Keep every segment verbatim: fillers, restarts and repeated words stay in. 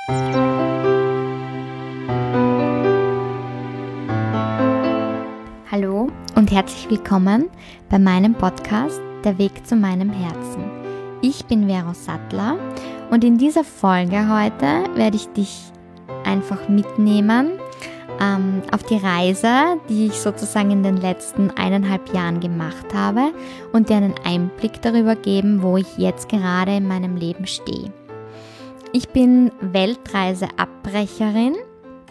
Hallo und herzlich willkommen bei meinem Podcast Der Weg zu meinem Herzen. Ich bin Vero Sattler und in dieser Folge heute werde ich dich einfach mitnehmen ähm, auf die Reise, die ich sozusagen in den letzten eineinhalb Jahren gemacht habe und dir einen Einblick darüber geben, wo ich jetzt gerade in meinem Leben stehe. Ich bin Weltreiseabbrecherin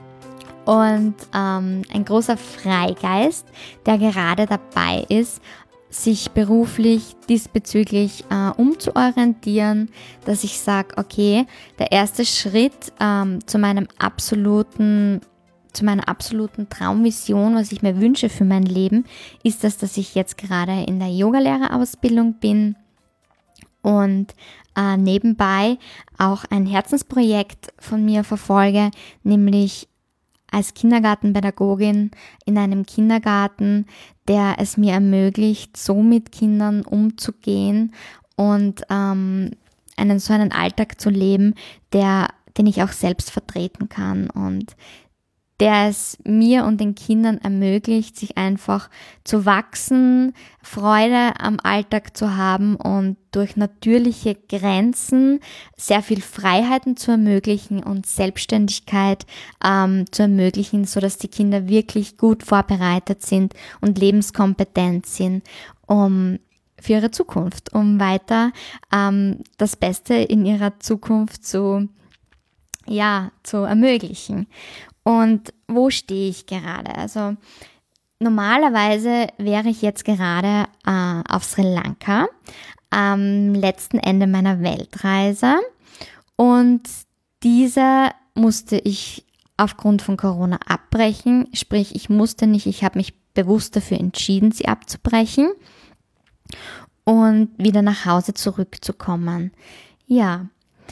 und ähm, ein großer Freigeist, der gerade dabei ist, sich beruflich diesbezüglich äh, umzuorientieren, dass ich sage, okay, der erste Schritt ähm, zu meinem absoluten, zu meiner absoluten Traumvision, was ich mir wünsche für mein Leben, ist das, dass ich jetzt gerade in der Yogalehrerausbildung bin und äh, nebenbei auch ein Herzensprojekt von mir verfolge, nämlich als Kindergartenpädagogin in einem Kindergarten, der es mir ermöglicht, so mit Kindern umzugehen und ähm, einen so einen Alltag zu leben, der, den ich auch selbst vertreten kann und der es mir und den Kindern ermöglicht, sich einfach zu wachsen, Freude am Alltag zu haben und durch natürliche Grenzen sehr viel Freiheiten zu ermöglichen und Selbstständigkeit ähm, zu ermöglichen, sodass die Kinder wirklich gut vorbereitet sind und lebenskompetent sind, um für ihre Zukunft, um weiter ähm, das Beste in ihrer Zukunft zu, ja, zu ermöglichen. Und wo stehe ich gerade? Also normalerweise wäre ich jetzt gerade äh, auf Sri Lanka am letzten Ende meiner Weltreise und diese musste ich aufgrund von Corona abbrechen, sprich ich musste nicht, ich habe mich bewusst dafür entschieden, sie abzubrechen und wieder nach Hause zurückzukommen. Ja,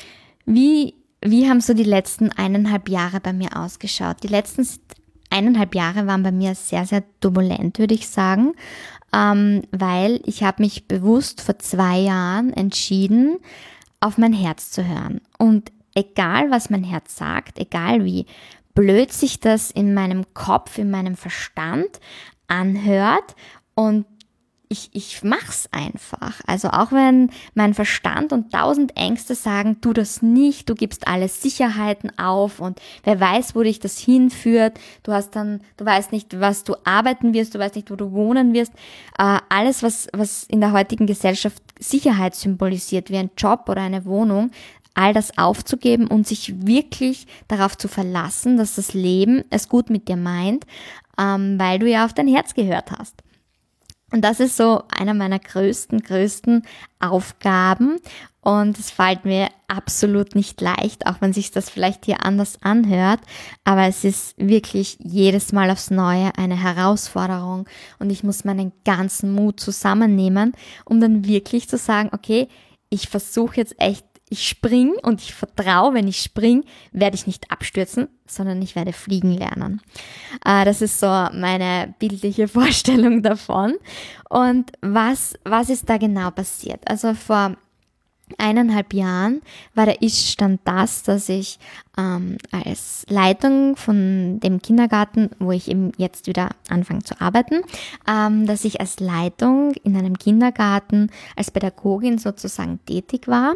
wie Wie haben so die letzten eineinhalb Jahre bei mir ausgeschaut? Die letzten eineinhalb Jahre waren bei mir sehr, sehr turbulent, würde ich sagen, ähm, weil ich habe mich bewusst vor zwei Jahren entschieden, auf mein Herz zu hören. Und egal, was mein Herz sagt, egal wie blöd sich das in meinem Kopf, in meinem Verstand anhört und Ich, ich mach's einfach. Also auch wenn mein Verstand und tausend Ängste sagen, tu das nicht, du gibst alle Sicherheiten auf und wer weiß, wo dich das hinführt. Du hast dann, du weißt nicht, was du arbeiten wirst, du weißt nicht, wo du wohnen wirst. Äh, alles, was, was in der heutigen Gesellschaft Sicherheit symbolisiert, wie ein Job oder eine Wohnung, all das aufzugeben und sich wirklich darauf zu verlassen, dass das Leben es gut mit dir meint, ähm, weil du ja auf dein Herz gehört hast. Und das ist so einer meiner größten, größten Aufgaben und es fällt mir absolut nicht leicht, auch wenn sich das vielleicht hier anders anhört, aber es ist wirklich jedes Mal aufs Neue eine Herausforderung und ich muss meinen ganzen Mut zusammennehmen, um dann wirklich zu sagen, okay, ich versuche jetzt echt, ich spring und ich vertraue, wenn ich spring, werde ich nicht abstürzen, sondern ich werde fliegen lernen. Äh, das ist so meine bildliche Vorstellung davon. Und was, was ist da genau passiert? Also vor eineinhalb Jahren war der Ist-Stand das, dass ich ähm, als Leitung von dem Kindergarten, wo ich eben jetzt wieder anfange zu arbeiten, ähm, dass ich als Leitung in einem Kindergarten als Pädagogin sozusagen tätig war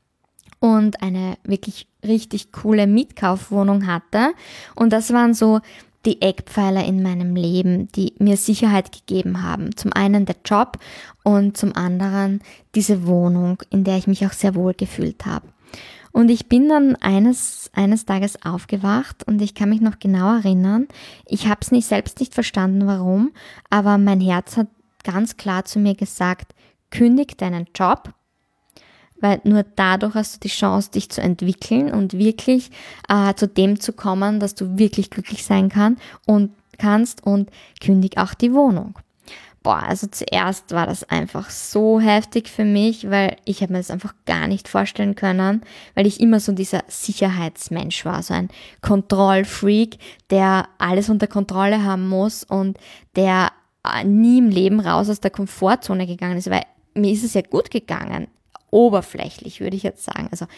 und eine wirklich richtig coole Mietkaufwohnung hatte. Und das waren so die Eckpfeiler in meinem Leben, die mir Sicherheit gegeben haben. Zum einen der Job und zum anderen diese Wohnung, in der ich mich auch sehr wohl gefühlt habe. Und ich bin dann eines, eines Tages aufgewacht und ich kann mich noch genau erinnern, ich habe es nicht, selbst nicht verstanden, warum, aber mein Herz hat ganz klar zu mir gesagt, kündig deinen Job, weil nur dadurch hast du die Chance, dich zu entwickeln und wirklich äh, zu dem zu kommen, dass du wirklich glücklich sein kann und kannst und kündig auch die Wohnung. Boah, also zuerst war das einfach so heftig für mich, weil ich habe mir das einfach gar nicht vorstellen können, weil ich immer so dieser Sicherheitsmensch war, so ein Kontrollfreak, der alles unter Kontrolle haben muss und der äh, nie im Leben raus aus der Komfortzone gegangen ist, weil mir ist es ja gut gegangen. Oberflächlich, würde ich jetzt sagen. Also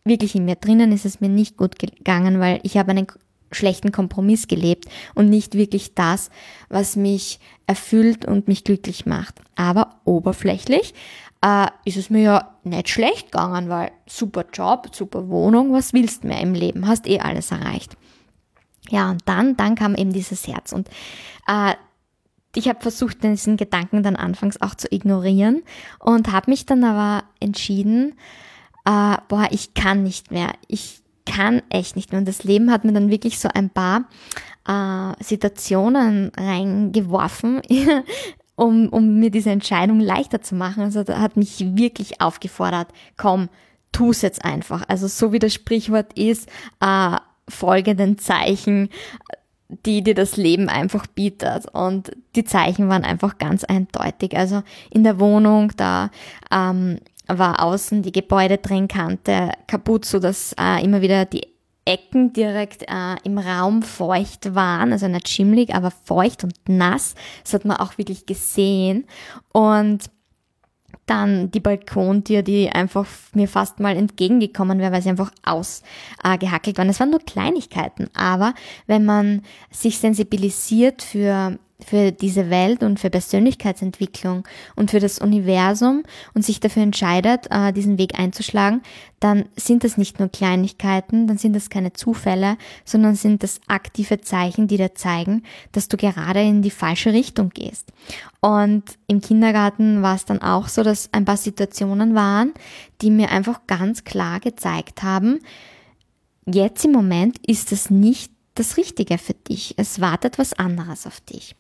wirklich in mir drinnen ist es mir nicht gut gegangen, weil ich habe einen schlechten Kompromiss gelebt und nicht wirklich das, was mich erfüllt und mich glücklich macht. Aber oberflächlich äh, ist es mir ja nicht schlecht gegangen, weil super Job, super Wohnung, was willst du mehr im Leben? Hast eh alles erreicht. Ja, und dann, dann kam eben dieses Herz und äh, ich habe versucht, diesen Gedanken dann anfangs auch zu ignorieren und habe mich dann aber entschieden, äh, boah, ich kann nicht mehr, ich kann echt nicht mehr. Und das Leben hat mir dann wirklich so ein paar äh, Situationen reingeworfen, um, um mir diese Entscheidung leichter zu machen. Also das hat mich wirklich aufgefordert, komm, tu es jetzt einfach. Also so wie das Sprichwort ist, äh, folge den Zeichen, die dir das Leben einfach bietet. Und die Zeichen waren einfach ganz eindeutig. Also in der Wohnung, da ähm, war außen die Gebäudetrennkante kaputt, sodass äh, immer wieder die Ecken direkt äh, im Raum feucht waren, also nicht schimmlig, aber feucht und nass. Das hat man auch wirklich gesehen. Und dann die Balkontür, die einfach mir fast mal entgegengekommen wäre, weil sie einfach ausgehackelt äh, waren. Das waren nur Kleinigkeiten, aber wenn man sich sensibilisiert für für diese Welt und für Persönlichkeitsentwicklung und für das Universum und sich dafür entscheidet, äh, diesen Weg einzuschlagen, dann sind das nicht nur Kleinigkeiten, dann sind das keine Zufälle, sondern sind das aktive Zeichen, die dir zeigen, dass du gerade in die falsche Richtung gehst. Und im Kindergarten war es dann auch so, dass ein paar Situationen waren, die mir einfach ganz klar gezeigt haben, jetzt im Moment ist es nicht das Richtige für dich. Es wartet was anderes auf dich.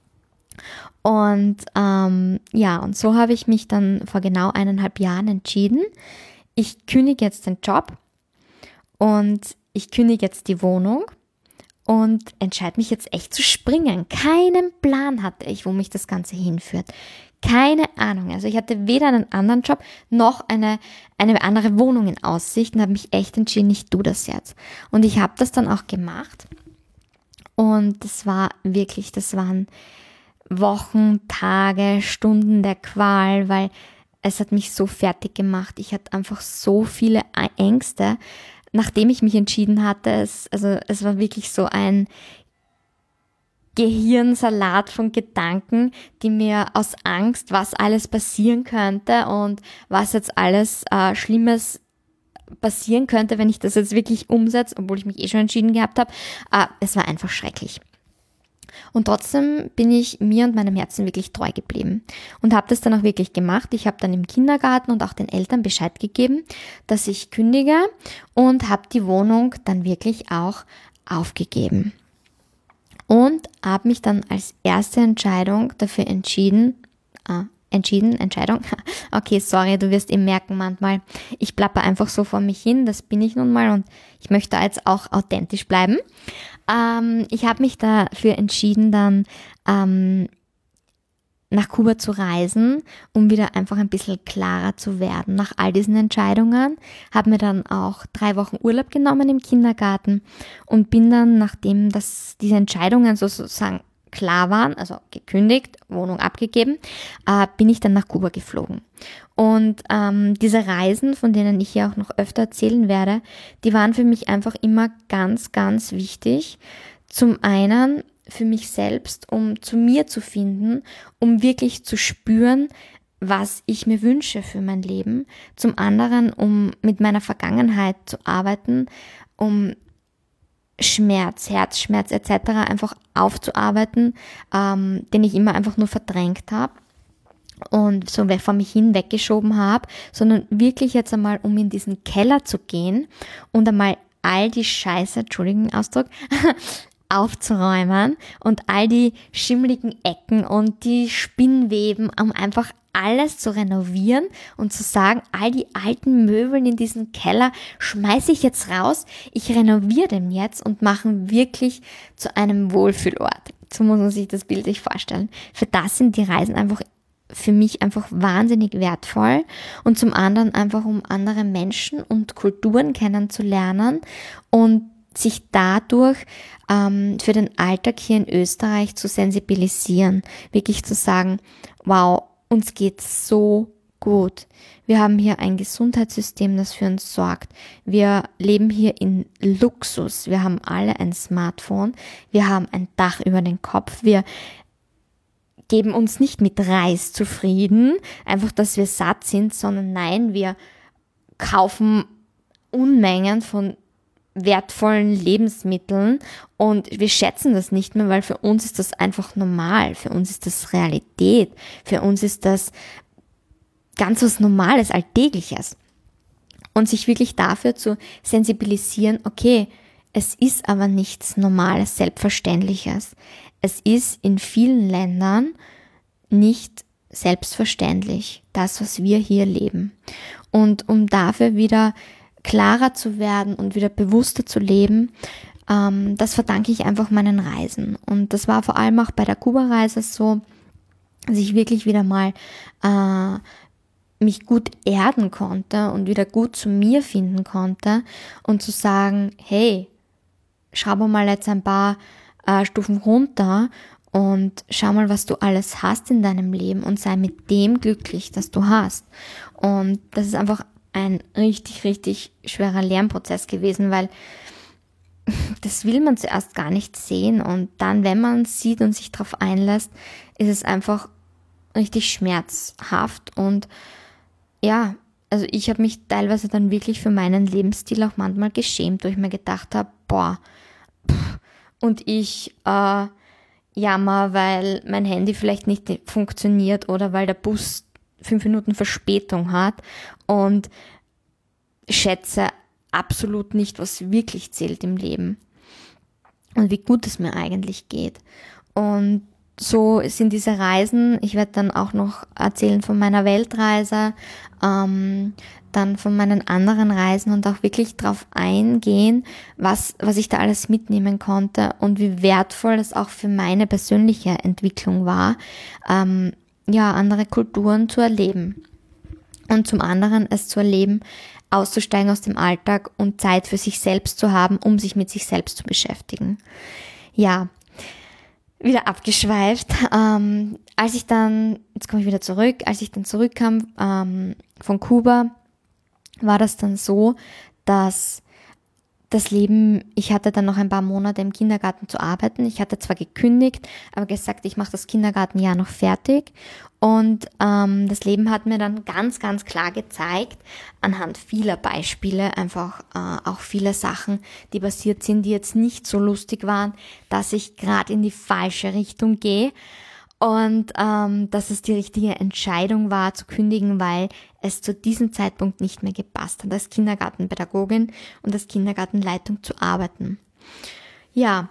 Und ähm, ja, und so habe ich mich dann vor genau eineinhalb Jahren entschieden, ich kündige jetzt den Job und ich kündige jetzt die Wohnung und entscheide mich jetzt echt zu springen. Keinen Plan hatte ich, wo mich das Ganze hinführt. Keine Ahnung. Also ich hatte weder einen anderen Job noch eine, eine andere Wohnung in Aussicht und habe mich echt entschieden, ich tue das jetzt. Und ich habe das dann auch gemacht. Und das war wirklich, das waren Wochen, Tage, Stunden der Qual, weil es hat mich so fertig gemacht. Ich hatte einfach so viele Ängste, nachdem ich mich entschieden hatte. Es, also es war wirklich so ein Gehirnsalat von Gedanken, die mir aus Angst, was alles passieren könnte und was jetzt alles äh, Schlimmes passieren könnte, wenn ich das jetzt wirklich umsetze, obwohl ich mich eh schon entschieden gehabt habe. Äh, es war einfach schrecklich. Und trotzdem bin ich mir und meinem Herzen wirklich treu geblieben und habe das dann auch wirklich gemacht. Ich habe dann im Kindergarten und auch den Eltern Bescheid gegeben, dass ich kündige und habe die Wohnung dann wirklich auch aufgegeben. Und habe mich dann als erste Entscheidung dafür entschieden, äh, entschieden, Entscheidung, okay, sorry, du wirst eben merken manchmal, ich plapper einfach so vor mich hin, das bin ich nun mal und ich möchte da jetzt auch authentisch bleiben. Ähm, ich habe mich dafür entschieden, dann ähm, nach Kuba zu reisen, um wieder einfach ein bisschen klarer zu werden. Nach all diesen Entscheidungen habe mir dann auch drei Wochen Urlaub genommen im Kindergarten und bin dann, nachdem das, diese Entscheidungen sozusagen klar waren, also gekündigt, Wohnung abgegeben, äh, bin ich dann nach Kuba geflogen. Und ähm, diese Reisen, von denen ich ja auch noch öfter erzählen werde, die waren für mich einfach immer ganz, ganz wichtig. Zum einen für mich selbst, um zu mir zu finden, um wirklich zu spüren, was ich mir wünsche für mein Leben. Zum anderen, um mit meiner Vergangenheit zu arbeiten, um Schmerz, Herzschmerz et cetera einfach aufzuarbeiten, ähm, den ich immer einfach nur verdrängt habe und so vor mich hin weggeschoben habe, sondern wirklich jetzt einmal, um in diesen Keller zu gehen und einmal all die Scheiße, Entschuldigung den Ausdruck, aufzuräumen und all die schimmligen Ecken und die Spinnweben, um einfach alles zu renovieren und zu sagen, all die alten Möbel in diesem Keller schmeiße ich jetzt raus, ich renoviere den jetzt und mache ihn wirklich zu einem Wohlfühlort. So muss man sich das bildlich vorstellen. Für das sind die Reisen einfach für mich einfach wahnsinnig wertvoll und zum anderen einfach, um andere Menschen und Kulturen kennenzulernen und sich dadurch ähm, für den Alltag hier in Österreich zu sensibilisieren, wirklich zu sagen, wow, uns geht's so gut. Wir haben hier ein Gesundheitssystem, das für uns sorgt. Wir leben hier in Luxus. Wir haben alle ein Smartphone. Wir haben ein Dach über den Kopf. Wir geben uns nicht mit Reis zufrieden, einfach, dass wir satt sind, sondern nein, wir kaufen Unmengen von wertvollen Lebensmitteln und wir schätzen das nicht mehr, weil für uns ist das einfach normal, für uns ist das Realität, für uns ist das ganz was Normales, Alltägliches. Und sich wirklich dafür zu sensibilisieren, okay, es ist aber nichts Normales, Selbstverständliches. Es ist in vielen Ländern nicht selbstverständlich, das, was wir hier leben. Und um dafür wieder klarer zu werden und wieder bewusster zu leben, ähm, das verdanke ich einfach meinen Reisen. Und das war vor allem auch bei der Kuba-Reise so, dass ich wirklich wieder mal äh, mich gut erden konnte und wieder gut zu mir finden konnte und zu sagen, hey, schraube mal jetzt ein paar äh, Stufen runter und schau mal, was du alles hast in deinem Leben und sei mit dem glücklich, das du hast. Und das ist einfach ein richtig, richtig schwerer Lernprozess gewesen, weil das will man zuerst gar nicht sehen und dann, wenn man es sieht und sich darauf einlässt, ist es einfach richtig schmerzhaft und ja, also ich habe mich teilweise dann wirklich für meinen Lebensstil auch manchmal geschämt, wo ich mir gedacht habe, boah, pff, und ich äh, jammer, weil mein Handy vielleicht nicht funktioniert oder weil der Bus fünf Minuten Verspätung hat und schätze absolut nicht, was wirklich zählt im Leben und wie gut es mir eigentlich geht. Und so sind diese Reisen, ich werde dann auch noch erzählen von meiner Weltreise, ähm, dann von meinen anderen Reisen und auch wirklich darauf eingehen, was, was ich da alles mitnehmen konnte und wie wertvoll es auch für meine persönliche Entwicklung war, ähm, ja, andere Kulturen zu erleben. Und zum anderen es zu erleben, auszusteigen aus dem Alltag und Zeit für sich selbst zu haben, um sich mit sich selbst zu beschäftigen. Ja, wieder abgeschweift. Ähm, als ich dann, jetzt komme ich wieder zurück, als ich dann zurückkam ähm, von Kuba, war das dann so, dass das Leben, ich hatte dann noch ein paar Monate im Kindergarten zu arbeiten. Ich hatte zwar gekündigt, aber gesagt, ich mache das Kindergartenjahr noch fertig. Und ähm, das Leben hat mir dann ganz, ganz klar gezeigt, anhand vieler Beispiele, einfach äh, auch viele Sachen, die passiert sind, die jetzt nicht so lustig waren, dass ich gerade in die falsche Richtung gehe. Und ähm, dass es die richtige Entscheidung war, zu kündigen, weil es zu diesem Zeitpunkt nicht mehr gepasst hat, als Kindergartenpädagogin und als Kindergartenleitung zu arbeiten. Ja,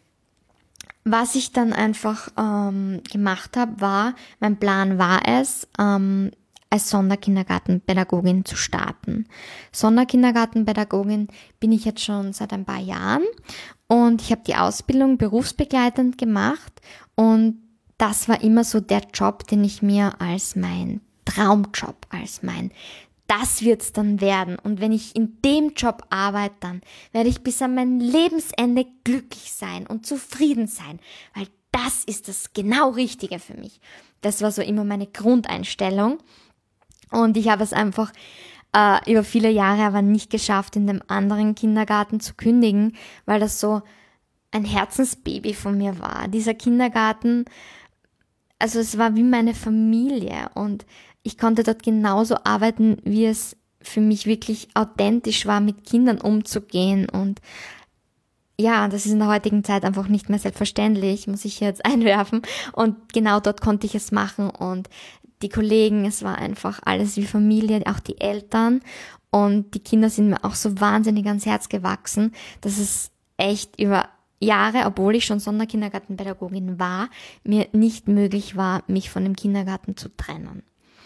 was ich dann einfach ähm, gemacht habe, war, mein Plan war es, ähm, als Sonderkindergartenpädagogin zu starten. Sonderkindergartenpädagogin bin ich jetzt schon seit ein paar Jahren und ich habe die Ausbildung berufsbegleitend gemacht und das war immer so der Job, den ich mir als mein Traumjob, als mein, das wird's dann werden. Und wenn ich in dem Job arbeite, dann werde ich bis an mein Lebensende glücklich sein und zufrieden sein, weil das ist das genau Richtige für mich. Das war so immer meine Grundeinstellung. Und ich habe es einfach äh, über viele Jahre aber nicht geschafft, in dem anderen Kindergarten zu kündigen, weil das so ein Herzensbaby von mir war. Dieser Kindergarten, also es war wie meine Familie und ich konnte dort genauso arbeiten, wie es für mich wirklich authentisch war, mit Kindern umzugehen. Und ja, das ist in der heutigen Zeit einfach nicht mehr selbstverständlich, muss ich jetzt einwerfen. Und genau dort konnte ich es machen und die Kollegen, es war einfach alles wie Familie, auch die Eltern. Und die Kinder sind mir auch so wahnsinnig ans Herz gewachsen, dass es echt über Jahre, obwohl ich schon Sonderkindergartenpädagogin war, mir nicht möglich war, mich von dem Kindergarten zu trennen.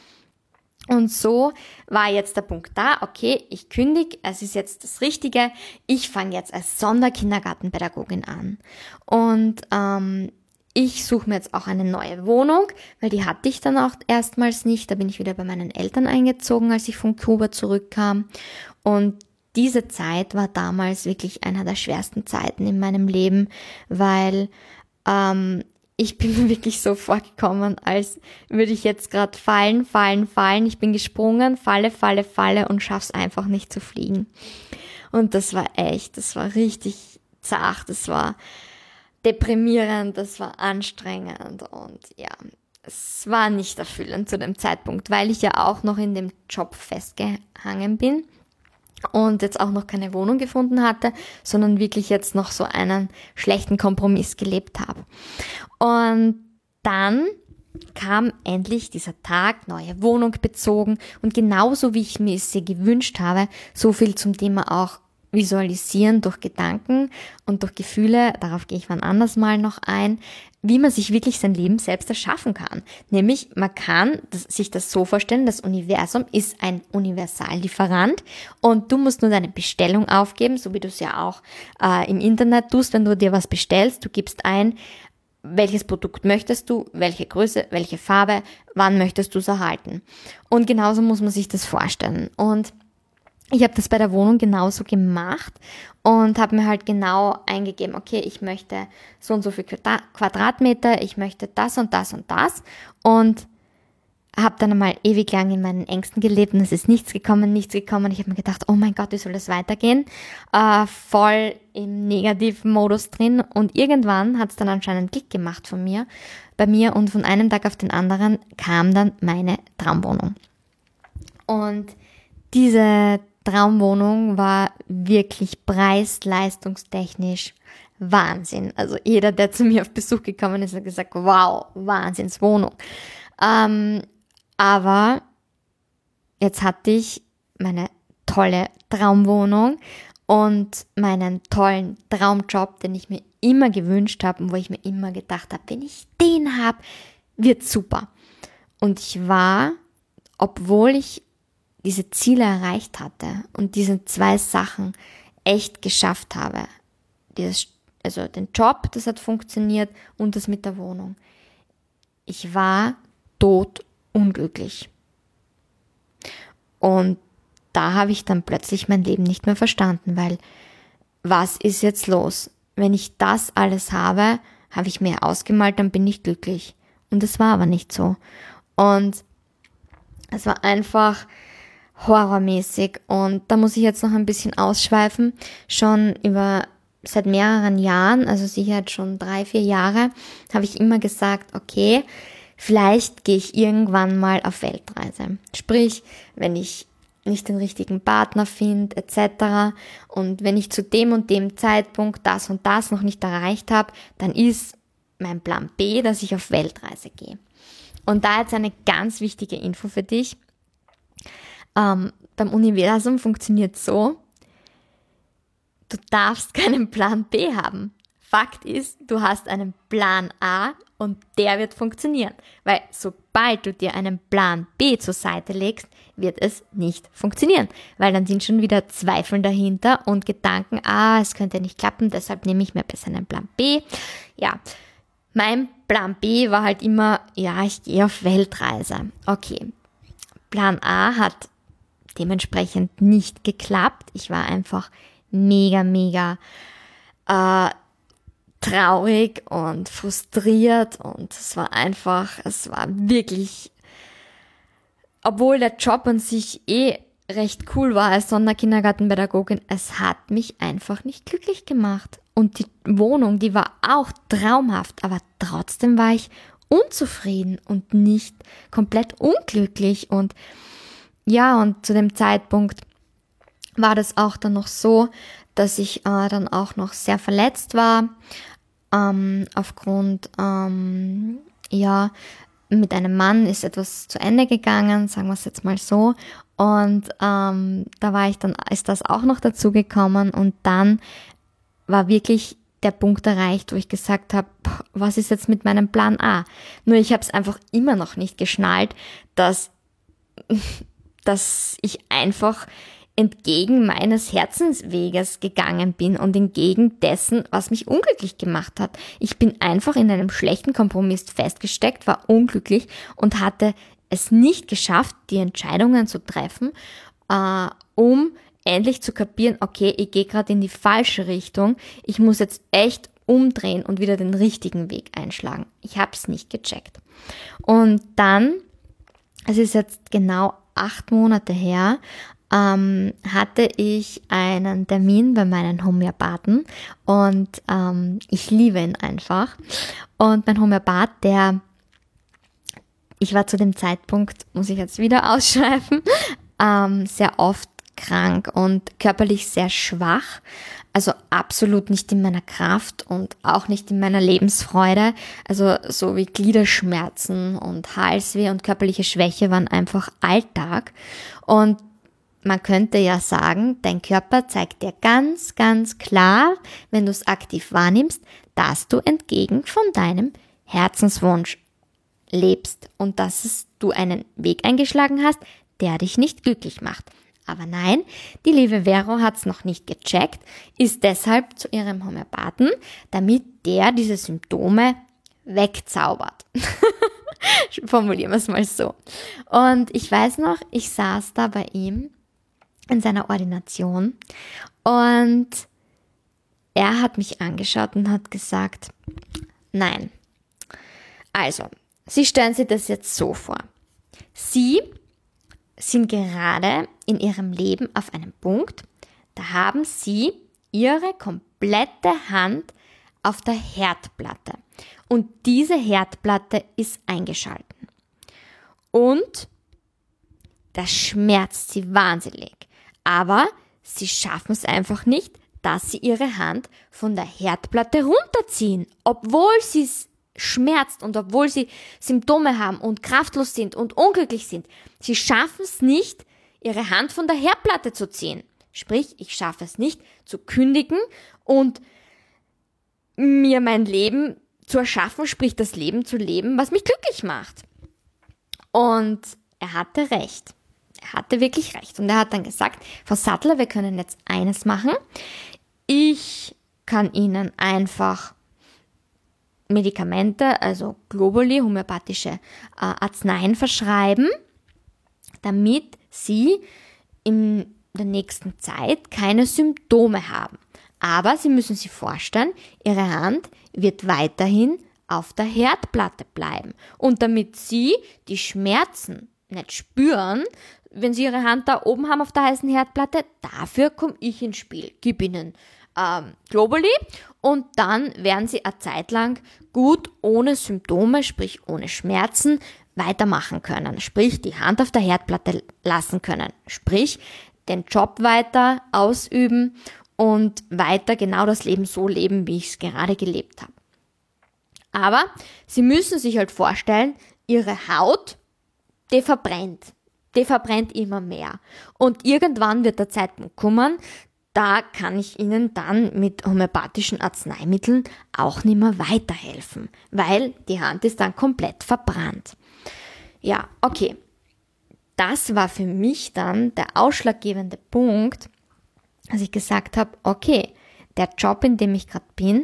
Und so war jetzt der Punkt da, okay, ich kündige, es ist jetzt das Richtige, ich fange jetzt als Sonderkindergartenpädagogin an. Und ähm, ich suche mir jetzt auch eine neue Wohnung, weil die hatte ich dann auch erstmals nicht. Da bin ich wieder bei meinen Eltern eingezogen, als ich von Kuba zurückkam. Und diese Zeit war damals wirklich einer der schwersten Zeiten in meinem Leben, weil ähm, ich bin mir wirklich so vorgekommen, als würde ich jetzt gerade fallen, fallen, fallen. Ich bin gesprungen, falle, falle, falle und schaff's einfach nicht zu fliegen. Und das war echt, das war richtig zart, das war deprimierend, das war anstrengend und ja, es war nicht erfüllend zu dem Zeitpunkt, weil ich ja auch noch in dem Job festgehangen bin und jetzt auch noch keine Wohnung gefunden hatte, sondern wirklich jetzt noch so einen schlechten Kompromiss gelebt habe. Und dann kam endlich dieser Tag, neue Wohnung bezogen und genauso wie ich mir es sie gewünscht habe, so viel zum Thema auch Visualisieren durch Gedanken und durch Gefühle, darauf gehe ich wann anders mal noch ein, wie man sich wirklich sein Leben selbst erschaffen kann. Nämlich, man kann das, sich das so vorstellen, das Universum ist ein Universallieferant und du musst nur deine Bestellung aufgeben, so wie du es ja auch äh, im Internet tust, wenn du dir was bestellst. Du gibst ein, welches Produkt möchtest du, welche Größe, welche Farbe, wann möchtest du es erhalten. Und genauso muss man sich das vorstellen. Und ich habe das bei der Wohnung genauso gemacht und habe mir halt genau eingegeben, okay, ich möchte so und so viel Quadratmeter, ich möchte das und das und das und habe dann einmal ewig lang in meinen Ängsten gelebt und es ist nichts gekommen, nichts gekommen. Ich habe mir gedacht, oh mein Gott, wie soll das weitergehen? Äh, voll im negativen Modus drin und irgendwann hat es dann anscheinend Klick gemacht von mir, bei mir und von einem Tag auf den anderen kam dann meine Traumwohnung. Und diese Traumwohnung war wirklich preis-leistungstechnisch Wahnsinn. Also jeder, der zu mir auf Besuch gekommen ist, hat gesagt, wow, Wahnsinnswohnung. Ähm, aber jetzt hatte ich meine tolle Traumwohnung und meinen tollen Traumjob, den ich mir immer gewünscht habe und wo ich mir immer gedacht habe, wenn ich den habe, wird super. Und ich war, obwohl ich diese Ziele erreicht hatte und diese zwei Sachen echt geschafft habe. Dieses, also den Job, das hat funktioniert und das mit der Wohnung. Ich war totunglücklich. Und da habe ich dann plötzlich mein Leben nicht mehr verstanden, weil was ist jetzt los? Wenn ich das alles habe, habe ich mir ausgemalt, dann bin ich glücklich. Und es war aber nicht so. Und es war einfach horrormäßig und da muss ich jetzt noch ein bisschen ausschweifen. Schon über seit mehreren Jahren, also sicher jetzt schon drei, vier Jahre, habe ich immer gesagt, okay, vielleicht gehe ich irgendwann mal auf Weltreise. Sprich, wenn ich nicht den richtigen Partner finde, et cetera. Und wenn ich zu dem und dem Zeitpunkt das und das noch nicht erreicht habe, dann ist mein Plan B, dass ich auf Weltreise gehe. Und da jetzt eine ganz wichtige Info für dich. Ähm, beim Universum funktioniert so, du darfst keinen Plan B haben. Fakt ist, du hast einen Plan A und der wird funktionieren. Weil sobald du dir einen Plan B zur Seite legst, wird es nicht funktionieren. Weil dann sind schon wieder Zweifel dahinter und Gedanken, ah, es könnte nicht klappen, deshalb nehme ich mir besser einen Plan B. Ja, mein Plan B war halt immer, ja, ich gehe auf Weltreise. Okay, Plan A hat dementsprechend nicht geklappt. Ich war einfach mega, mega äh, traurig und frustriert und es war einfach, es war wirklich, obwohl der Job an sich eh recht cool war als Sonderkindergartenpädagogin, es hat mich einfach nicht glücklich gemacht. Und die Wohnung, die war auch traumhaft, aber trotzdem war ich unzufrieden und nicht komplett unglücklich. Und ja, und zu dem Zeitpunkt war das auch dann noch so, dass ich äh, dann auch noch sehr verletzt war, ähm, aufgrund, ähm, ja, mit einem Mann ist etwas zu Ende gegangen, sagen wir es jetzt mal so. Und ähm, da war ich dann, ist das auch noch dazu gekommen und dann war wirklich der Punkt erreicht, wo ich gesagt habe, was ist jetzt mit meinem Plan A? Nur ich habe es einfach immer noch nicht geschnallt, dass, dass ich einfach entgegen meines Herzensweges gegangen bin und entgegen dessen, was mich unglücklich gemacht hat. Ich bin einfach in einem schlechten Kompromiss festgesteckt, war unglücklich und hatte es nicht geschafft, die Entscheidungen zu treffen, äh, um endlich zu kapieren, okay, ich gehe gerade in die falsche Richtung, ich muss jetzt echt umdrehen und wieder den richtigen Weg einschlagen. Ich habe es nicht gecheckt. Und dann, es ist jetzt genau acht Monate her, ähm, hatte ich einen Termin bei meinem Homöopathen und ähm, ich liebe ihn einfach. Und mein Homöopath, der, ich war zu dem Zeitpunkt, muss ich jetzt wieder ausschweifen, ähm, sehr oft krank und körperlich sehr schwach, also absolut nicht in meiner Kraft und auch nicht in meiner Lebensfreude, also so wie Gliederschmerzen und Halsweh und körperliche Schwäche waren einfach Alltag. Und man könnte ja sagen, dein Körper zeigt dir ganz, ganz klar, wenn du es aktiv wahrnimmst, dass du entgegen von deinem Herzenswunsch lebst und dass es, du einen Weg eingeschlagen hast, der dich nicht glücklich macht. Aber nein, die liebe Vero hat es noch nicht gecheckt, ist deshalb zu ihrem Homöopathen, damit der diese Symptome wegzaubert. Formulieren wir es mal so. Und ich weiß noch, ich saß da bei ihm in seiner Ordination und er hat mich angeschaut und hat gesagt, nein. Also, Sie stellen sich das jetzt so vor. Sie sind gerade in Ihrem Leben auf einem Punkt, da haben Sie Ihre komplette Hand auf der Herdplatte und diese Herdplatte ist eingeschalten. Und das schmerzt Sie wahnsinnig. Aber sie schaffen es einfach nicht, dass sie ihre Hand von der Herdplatte runterziehen, obwohl sie es schmerzt und obwohl sie Symptome haben und kraftlos sind und unglücklich sind. Sie schaffen es nicht, ihre Hand von der Herdplatte zu ziehen. Sprich, ich schaffe es nicht, zu kündigen und mir mein Leben zu erschaffen, sprich das Leben zu leben, was mich glücklich macht. Und er hatte recht. Er hatte wirklich recht. Und er hat dann gesagt, Frau Sattler, wir können jetzt eines machen. Ich kann Ihnen einfach Medikamente, also Globuli, homöopathische äh, Arzneien verschreiben, damit Sie in der nächsten Zeit keine Symptome haben. Aber Sie müssen sich vorstellen, Ihre Hand wird weiterhin auf der Herdplatte bleiben. Und damit Sie die Schmerzen nicht spüren, wenn Sie Ihre Hand da oben haben auf der heißen Herdplatte, dafür komme ich ins Spiel. Gib Ihnen ähm, Globuli und dann werden Sie eine Zeit lang gut ohne Symptome, sprich ohne Schmerzen, weitermachen können. Sprich, die Hand auf der Herdplatte lassen können. Sprich, den Job weiter ausüben und weiter genau das Leben so leben, wie ich es gerade gelebt habe. Aber Sie müssen sich halt vorstellen, Ihre Haut, die verbrennt. Die verbrennt immer mehr. Und irgendwann wird der Zeitpunkt kommen, da kann ich Ihnen dann mit homöopathischen Arzneimitteln auch nicht mehr weiterhelfen, weil die Hand ist dann komplett verbrannt. Ja, okay. Das war für mich dann der ausschlaggebende Punkt, als ich gesagt habe, okay, der Job, in dem ich gerade bin,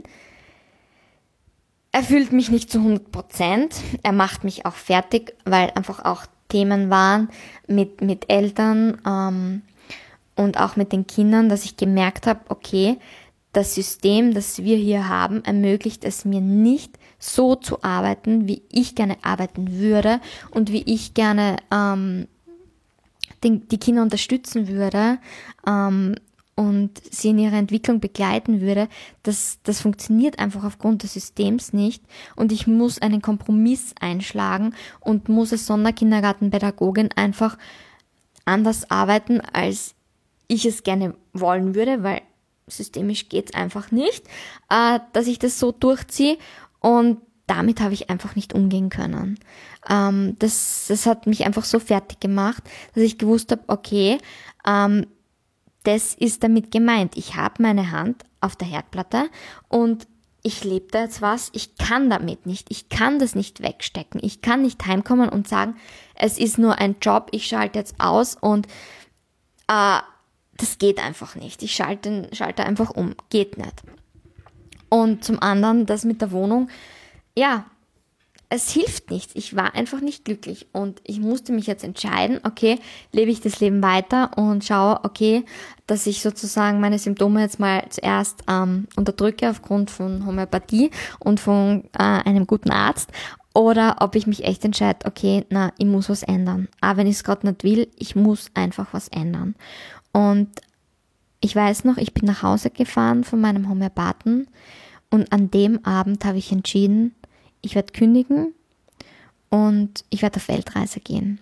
erfüllt mich nicht zu hundert Prozent. Er macht mich auch fertig, weil einfach auch Themen waren mit, mit Eltern ähm, und auch mit den Kindern, dass ich gemerkt habe, okay, das System, das wir hier haben, ermöglicht es mir nicht, so zu arbeiten, wie ich gerne arbeiten würde und wie ich gerne ähm, den, die Kinder unterstützen würde ähm, und sie in ihrer Entwicklung begleiten würde. Das, das funktioniert einfach aufgrund des Systems nicht und ich muss einen Kompromiss einschlagen und muss als Sonderkindergartenpädagogin einfach anders arbeiten, als ich es gerne wollen würde, weil systemisch geht's einfach nicht, äh, dass ich das so durchziehe und damit habe ich einfach nicht umgehen können. Ähm, das, das hat mich einfach so fertig gemacht, dass ich gewusst habe, okay, ähm, das ist damit gemeint. Ich habe meine Hand auf der Herdplatte und ich lebe da jetzt was, ich kann damit nicht, ich kann das nicht wegstecken, ich kann nicht heimkommen und sagen, es ist nur ein Job, ich schalte jetzt aus und äh, das geht einfach nicht. Ich schalte, schalte einfach um, geht nicht. Und zum anderen, das mit der Wohnung, ja, es hilft nichts. Ich war einfach nicht glücklich und ich musste mich jetzt entscheiden, okay, lebe ich das Leben weiter und schaue, okay, dass ich sozusagen meine Symptome jetzt mal zuerst ähm, unterdrücke aufgrund von Homöopathie und von äh, einem guten Arzt, oder ob ich mich echt entscheide, okay, na, ich muss was ändern. Aber wenn ich es gerade nicht will, ich muss einfach was ändern. Und ich weiß noch, ich bin nach Hause gefahren von meinem Homöopathen und an dem Abend habe ich entschieden, ich werde kündigen und ich werde auf Weltreise gehen.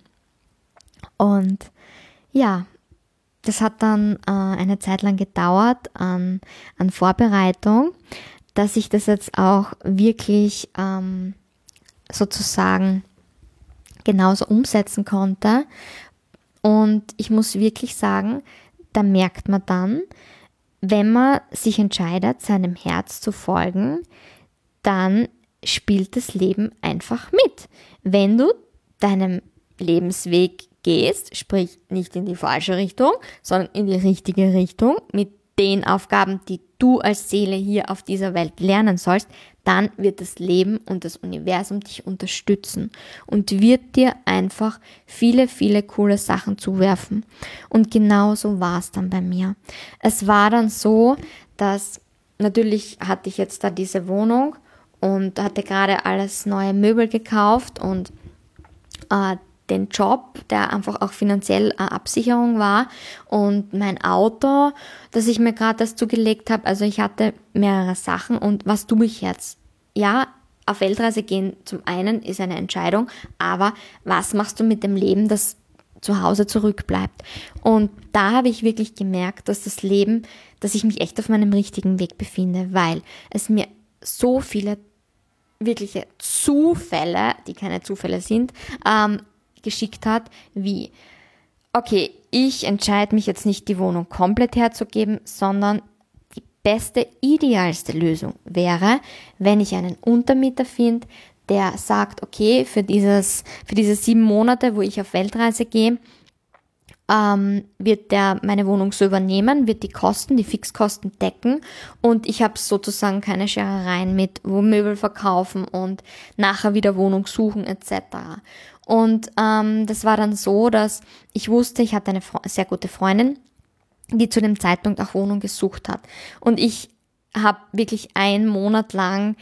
Und ja, das hat dann äh, eine Zeit lang gedauert an, an Vorbereitung, dass ich das jetzt auch wirklich ähm, sozusagen genauso umsetzen konnte. Und ich muss wirklich sagen, da merkt man dann, wenn man sich entscheidet, seinem Herz zu folgen, dann spielt das Leben einfach mit. Wenn du deinem Lebensweg gehst, sprich nicht in die falsche Richtung, sondern in die richtige Richtung, mit den Aufgaben, die du als Seele hier auf dieser Welt lernen sollst, dann wird das Leben und das Universum dich unterstützen und wird dir einfach viele, viele coole Sachen zuwerfen. Und genau so war es dann bei mir. Es war dann so, dass natürlich hatte ich jetzt da diese Wohnung und hatte gerade alles neue Möbel gekauft und äh, den Job, der einfach auch finanziell eine Absicherung war, und mein Auto, das ich mir gerade das zugelegt habe. Also ich hatte mehrere Sachen. Und was tue ich jetzt? Ja, auf Weltreise gehen zum einen ist eine Entscheidung, aber was machst du mit dem Leben, das zu Hause zurückbleibt? Und da habe ich wirklich gemerkt, dass das Leben, dass ich mich echt auf meinem richtigen Weg befinde, weil es mir so viele wirkliche Zufälle, die keine Zufälle sind, ähm, geschickt hat, wie, okay, ich entscheide mich jetzt nicht, die Wohnung komplett herzugeben, sondern die beste, idealste Lösung wäre, wenn ich einen Untermieter finde, der sagt, okay, für dieses, für diese sieben Monate, wo ich auf Weltreise gehe, ähm, wird der meine Wohnung so übernehmen, wird die Kosten, die Fixkosten decken, und ich habe sozusagen keine Scherereien mit Möbel verkaufen und nachher wieder Wohnung suchen et cetera. Und ähm, das war dann so, dass ich wusste, ich hatte eine Fre- sehr gute Freundin, die zu dem Zeitpunkt auch Wohnung gesucht hat. Und ich habe wirklich einen Monat lang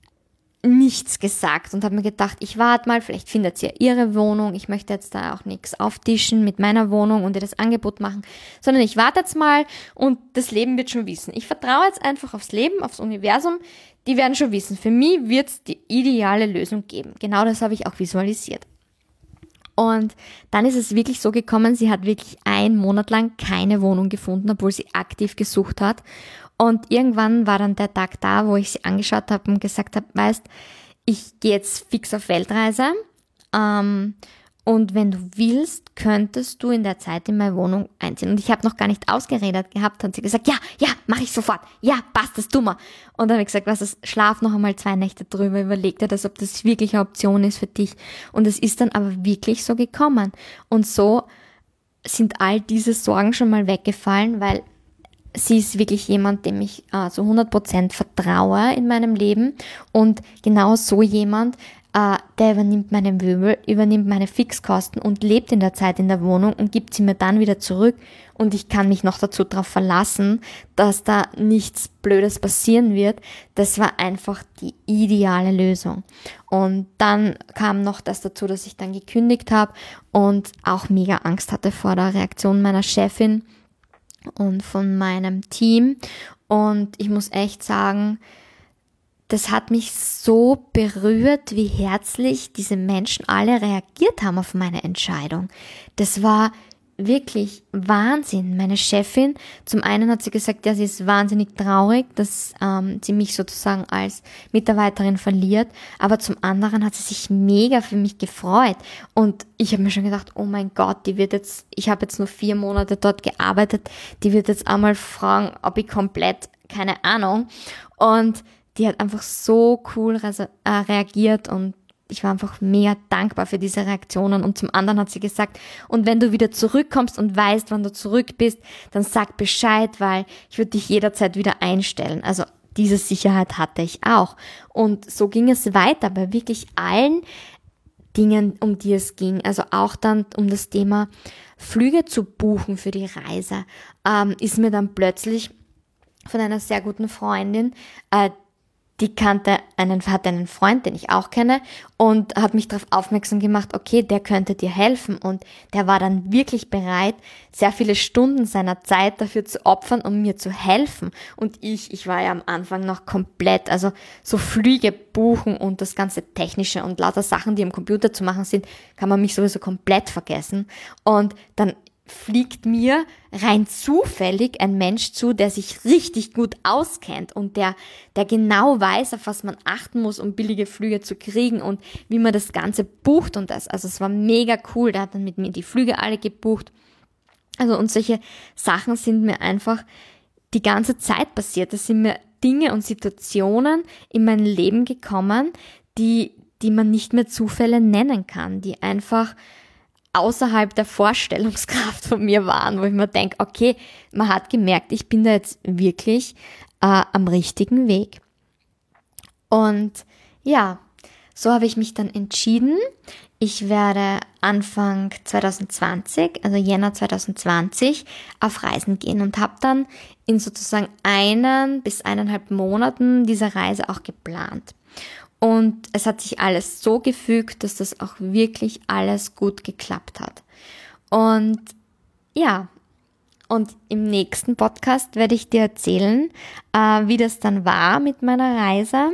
nichts gesagt und habe mir gedacht, ich warte mal, vielleicht findet sie ja ihre Wohnung, ich möchte jetzt da auch nichts auftischen mit meiner Wohnung und ihr das Angebot machen, sondern ich warte jetzt mal und das Leben wird schon wissen. Ich vertraue jetzt einfach aufs Leben, aufs Universum, die werden schon wissen. Für mich wird es die ideale Lösung geben. Genau das habe ich auch visualisiert. Und dann ist es wirklich so gekommen, sie hat wirklich einen Monat lang keine Wohnung gefunden, obwohl sie aktiv gesucht hat. Und irgendwann war dann der Tag da, wo ich sie angeschaut habe und gesagt habe, weißt, ich gehe jetzt fix auf Weltreise. Ähm, und wenn du willst, könntest du in der Zeit in meine Wohnung einziehen. Und ich habe noch gar nicht ausgeredet gehabt, hat sie gesagt, ja, ja, mache ich sofort. Ja, passt, das tun wir. Und dann habe ich gesagt, was ist, schlaf noch einmal zwei Nächte drüber, überleg dir das, ob das wirklich eine Option ist für dich. Und es ist dann aber wirklich so gekommen. Und so sind all diese Sorgen schon mal weggefallen, weil sie ist wirklich jemand, dem ich äh, zu hundert Prozent vertraue in meinem Leben, und genau so jemand, äh, der übernimmt meine Möbel, übernimmt meine Fixkosten und lebt in der Zeit in der Wohnung und gibt sie mir dann wieder zurück, und ich kann mich noch dazu darauf verlassen, dass da nichts Blödes passieren wird. Das war einfach die ideale Lösung. Und dann kam noch das dazu, dass ich dann gekündigt habe und auch mega Angst hatte vor der Reaktion meiner Chefin und von meinem Team. Und ich muss echt sagen, das hat mich so berührt, wie herzlich diese Menschen alle reagiert haben auf meine Entscheidung. Das war wirklich Wahnsinn. Meine Chefin, zum einen hat sie gesagt, ja, sie ist wahnsinnig traurig, dass ähm, sie mich sozusagen als Mitarbeiterin verliert, aber zum anderen hat sie sich mega für mich gefreut, und ich habe mir schon gedacht, oh mein Gott, die wird jetzt, ich habe jetzt nur vier Monate dort gearbeitet, die wird jetzt einmal fragen, ob ich komplett, keine Ahnung, und die hat einfach so cool re- äh, reagiert, und ich war einfach mega dankbar für diese Reaktionen. Und zum anderen hat sie gesagt, und wenn du wieder zurückkommst und weißt, wann du zurück bist, dann sag Bescheid, weil ich würde dich jederzeit wieder einstellen. Also diese Sicherheit hatte ich auch. Und so ging es weiter bei wirklich allen Dingen, um die es ging. Also auch dann um das Thema Flüge zu buchen für die Reise, ähm, ist mir dann plötzlich von einer sehr guten Freundin, äh, die kannte einen, hatte einen Freund, den ich auch kenne, und hat mich darauf aufmerksam gemacht, okay, der könnte dir helfen, und der war dann wirklich bereit, sehr viele Stunden seiner Zeit dafür zu opfern, um mir zu helfen. Und ich, ich war ja am Anfang noch komplett, also so Flüge buchen und das ganze Technische und lauter Sachen, die am Computer zu machen sind, kann man mich sowieso komplett vergessen. Und dann fliegt mir rein zufällig ein Mensch zu, der sich richtig gut auskennt und der, der genau weiß, auf was man achten muss, um billige Flüge zu kriegen und wie man das Ganze bucht und das. Also es war mega cool, der hat dann mit mir die Flüge alle gebucht. Also und solche Sachen sind mir einfach die ganze Zeit passiert. Das sind mir Dinge und Situationen in mein Leben gekommen, die, die man nicht mehr Zufälle nennen kann, die einfach außerhalb der Vorstellungskraft von mir waren, wo ich mir denke, okay, man hat gemerkt, ich bin da jetzt wirklich äh, am richtigen Weg. Und ja, so habe ich mich dann entschieden, ich werde Anfang zwanzig zwanzig, also Jänner zwanzig zwanzig, auf Reisen gehen und habe dann in sozusagen einen bis eineinhalb Monaten diese Reise auch geplant. Und es hat sich alles so gefügt, dass das auch wirklich alles gut geklappt hat. Und ja, und im nächsten Podcast werde ich dir erzählen, äh, wie das dann war mit meiner Reise,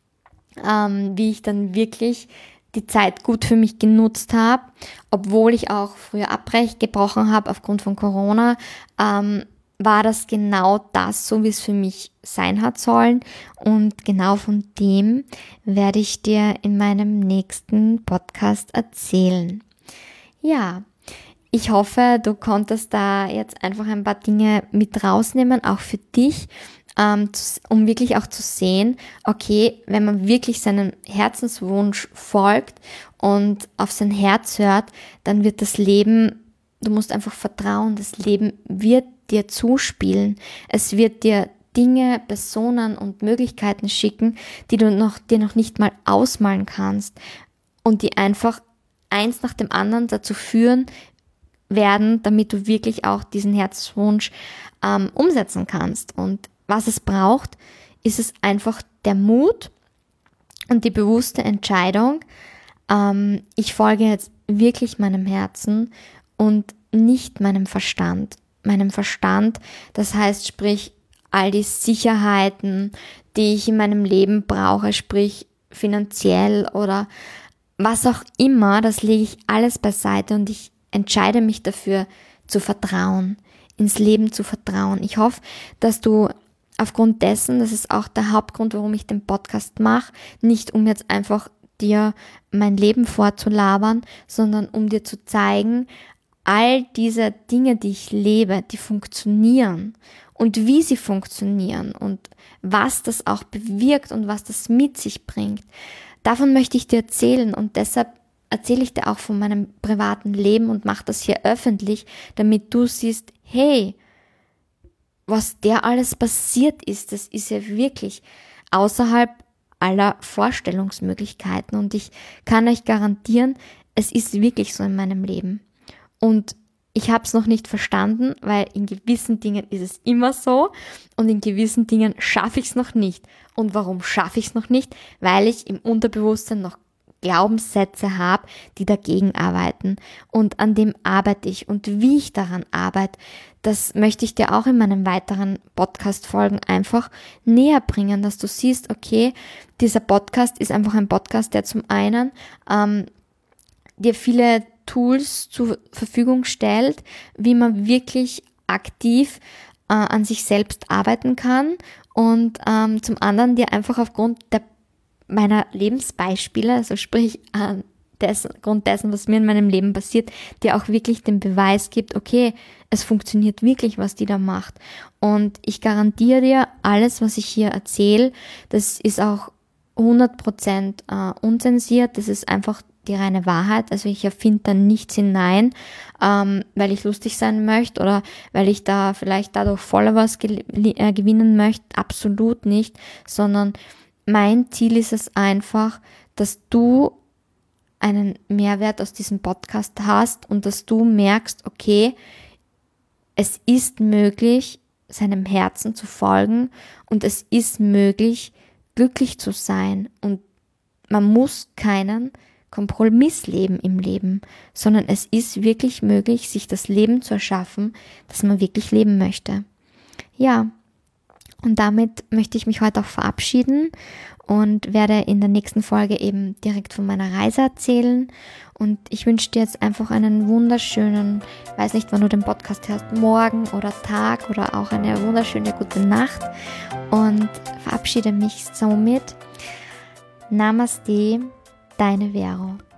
ähm, wie ich dann wirklich die Zeit gut für mich genutzt habe, obwohl ich auch früher Abbrechen gebrochen habe aufgrund von Corona, ähm, war das genau das, so wie es für mich sein hat sollen. Und genau von dem werde ich dir in meinem nächsten Podcast erzählen. Ja, ich hoffe, du konntest da jetzt einfach ein paar Dinge mit rausnehmen, auch für dich, ähm, um wirklich auch zu sehen, okay, wenn man wirklich seinem Herzenswunsch folgt und auf sein Herz hört, dann wird das Leben, du musst einfach vertrauen, das Leben wird dir zuspielen. Es wird dir Dinge, Personen und Möglichkeiten schicken, die du noch, dir noch nicht mal ausmalen kannst und die einfach eins nach dem anderen dazu führen werden, damit du wirklich auch diesen Herzenswunsch ähm, umsetzen kannst. Und was es braucht, ist es einfach der Mut und die bewusste Entscheidung, ähm, ich folge jetzt wirklich meinem Herzen und nicht meinem Verstand. meinem Verstand, das heißt, sprich, all die Sicherheiten, die ich in meinem Leben brauche, sprich finanziell oder was auch immer, das lege ich alles beiseite und ich entscheide mich dafür zu vertrauen, ins Leben zu vertrauen. Ich hoffe, dass du aufgrund dessen, das ist auch der Hauptgrund, warum ich den Podcast mache, nicht um jetzt einfach dir mein Leben vorzulabern, sondern um dir zu zeigen, all diese Dinge, die ich lebe, die funktionieren und wie sie funktionieren und was das auch bewirkt und was das mit sich bringt. Davon möchte ich dir erzählen und deshalb erzähle ich dir auch von meinem privaten Leben und mache das hier öffentlich, damit du siehst, hey, was der alles passiert ist, das ist ja wirklich außerhalb aller Vorstellungsmöglichkeiten und ich kann euch garantieren, es ist wirklich so in meinem Leben. Und ich habe es noch nicht verstanden, weil in gewissen Dingen ist es immer so und in gewissen Dingen schaffe ich es noch nicht. Und warum schaffe ich es noch nicht? Weil ich im Unterbewusstsein noch Glaubenssätze habe, die dagegen arbeiten. Und an dem arbeite ich. Und wie ich daran arbeite, das möchte ich dir auch in meinen weiteren Podcast-Folgen einfach näher bringen, dass du siehst, okay, dieser Podcast ist einfach ein Podcast, der zum einen ähm, dir viele Tools zur Verfügung stellt, wie man wirklich aktiv äh, an sich selbst arbeiten kann und ähm, zum anderen dir einfach aufgrund der, meiner Lebensbeispiele, also sprich äh, des, aufgrund dessen, was mir in meinem Leben passiert, dir auch wirklich den Beweis gibt, okay, es funktioniert wirklich, was die da macht. Und ich garantiere dir, alles, was ich hier erzähle, das ist auch hundert Prozent äh, unzensiert, das ist einfach die reine Wahrheit. Also ich erfinde da nichts hinein, ähm, weil ich lustig sein möchte oder weil ich da vielleicht dadurch Followers ge- äh, gewinnen möchte. Absolut nicht, sondern mein Ziel ist es einfach, dass du einen Mehrwert aus diesem Podcast hast und dass du merkst, okay, es ist möglich, seinem Herzen zu folgen und es ist möglich, glücklich zu sein und man muss keinen Kompromiss leben im Leben, sondern es ist wirklich möglich, sich das Leben zu erschaffen, das man wirklich leben möchte. Ja, und damit möchte ich mich heute auch verabschieden und werde in der nächsten Folge eben direkt von meiner Reise erzählen. Und ich wünsche dir jetzt einfach einen wunderschönen, weiß nicht, wann du den Podcast hörst, Morgen oder Tag oder auch eine wunderschöne gute Nacht und verabschiede mich somit. Namaste, deine Vero.